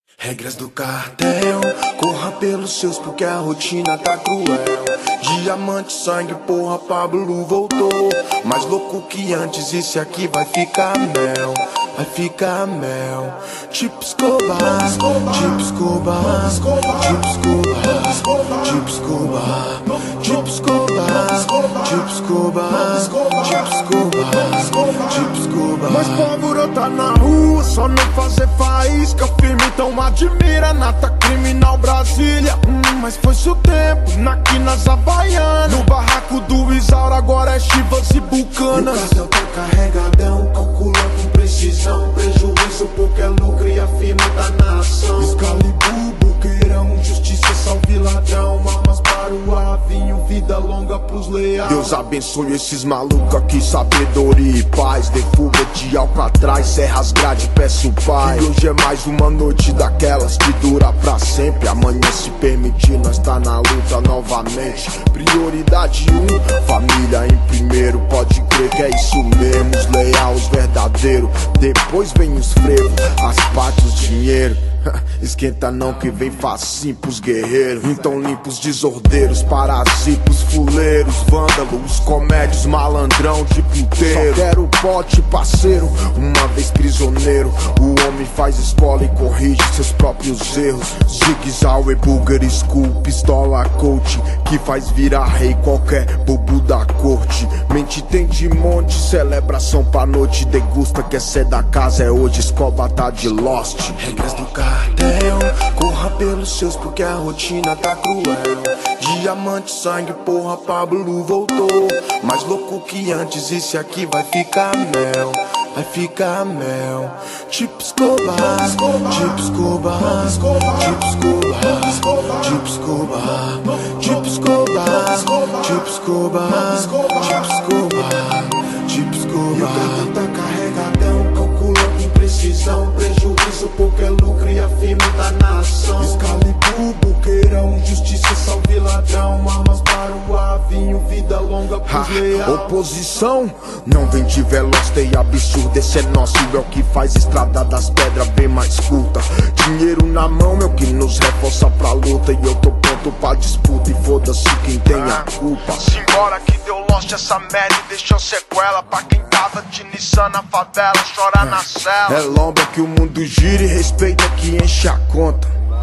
Regras do cartel, corra pelos seus porque a rotina tá cruel. Diamante, sangue, porra, Pablo voltou. Mais louco que antes, esse aqui vai ficar mel. Vai ficar mel. Tipo Escobar, tipo Escobar, tipo Escobar, tipo Escobar, tipo Escobar, tipo Escobar, tipo Escobar, tipo Escobar. Mas pólvora tá na rua, só não fazer faísca. Firme, então admira, nata criminal Brasília. Mas foi seu tempo, aqui nas Havaianas. No barraco do Isaura, agora é Chivas e Bucanas. O cartel tá carregadão, calcula com precisão. Prejuízo porque é lucro e a firma da nação. Excalibur, Boqueirão, justiça, salve ladrão. Armas para o avinho, vida longa pros leais. Deus abençoe esses malucos aqui, sabedoria e paz. De fuga de Alcatraz, serras grade, peço pai. E hoje é mais uma noite daquelas que dura pra sempre. Amanhã, se permitir, nós tá na luta novamente. Prioridade 1, família em primeiro. Pode crer que é isso mesmo, os leais, os verdadeiros. Depois vem os frevos, as partes, os dinheiro. Esquenta não que vem facinho pros guerreiros. Então limpa os desordeiros, parasitos, fuleiros, vândalos, comédios, malandrão de puteiro. Só quero pote, parceiro, uma vez prisioneiro. O homem faz escola e corrige seus próprios erros. Zig Zauer, Bulgar School, pistola coach, que faz virar rei qualquer bobo da corte. Mente tem de monte, celebração pra noite. Degusta, quer ser da casa, é hoje, escova tá de Lost. Regras do cartel, corra pelos seus porque a rotina tá cruel. Diamante, sangue, porra, Pablo voltou. Mais louco que antes, esse aqui vai ficar mel. Vai ficar mel. Tipo Escobar, tipo Escobar, tipo Escobar, tipo Escobar, tipo Escobar, tipo Escobar, tipo Escobar, tipo Escobar. E o cartão tá carregadão, calcula com precisão. Prejuízo porque é lucro e a firma da nação. Excalibur, Boqueirão, justiça, salve ladrão. Armas para o avinho, vida longa pros leais. Oposição não vem de veloz, tem absurdo. Esse é nosso, é o que faz estrada das pedras bem mais curta. Dinheiro na mão é o que nos reforça pra luta. E eu tô pronto pra disputa e foda-se quem tem a culpa. Simbora que deu lost essa merda e deixou sequela. Pra quem tava de Nissan na favela, chora na cela. É lomba que o mundo gira e respeita que enche a conta.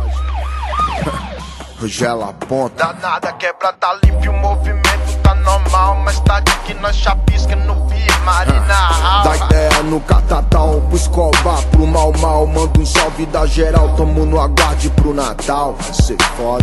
Rogela a ponta. Danada quebra, tá limpo, o movimento tá normal. Mas tá de que nós chapisca no Via Marina. Dá ideia no Catatal, pro Escobar, pro Mal Mal. Manda um salve da geral, tamo no aguarde pro Natal. Cê foda.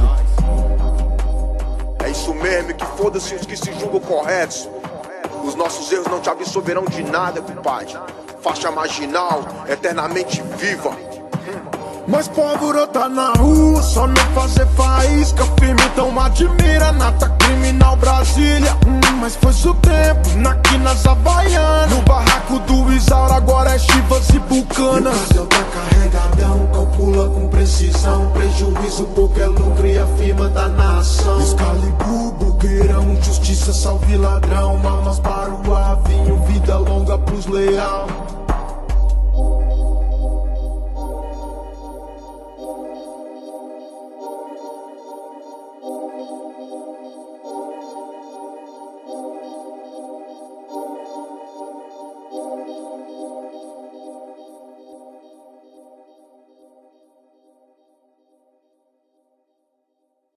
É isso mesmo, que foda-se os que se julgam corretos. Os nossos erros não te absolverão de nada, compadre. Faixa marginal, eternamente viva. Mas pólvora tá na rua, só não fazer faísca. Firme, então admira, nata criminal Brasília. Mas foi seu tempo, aqui nas Havaianas. No barraco do Isaura, agora é Chivas e Bucanas. E o cartel tá carregadão, calcula com precisão. Prejuízo porque é lucro e a firma da nação. Excalibur, Boqueirão, justiça, salve ladrão. Armas